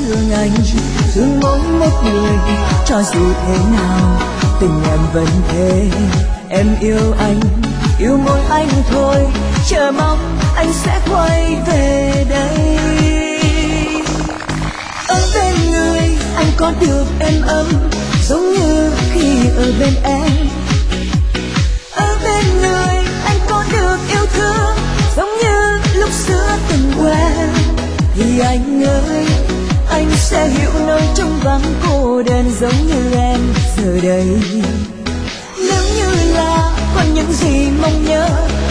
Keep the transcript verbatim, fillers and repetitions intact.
thương anh, thương mỗi một người. Cho dù thế nào tình em vẫn thế. Em yêu anh, yêu mỗi anh thôi, chờ mong anh sẽ quay về đây. Ở bên người anh có được êm ấm giống như khi ở bên em. Ở bên người anh có được yêu thương giống như lúc xưa từng quen. Thì anh ơi, anh sẽ hiểu nơi trong vắng cô đơn giống như em giờ đây. Nếu như là còn những gì mong nhớ,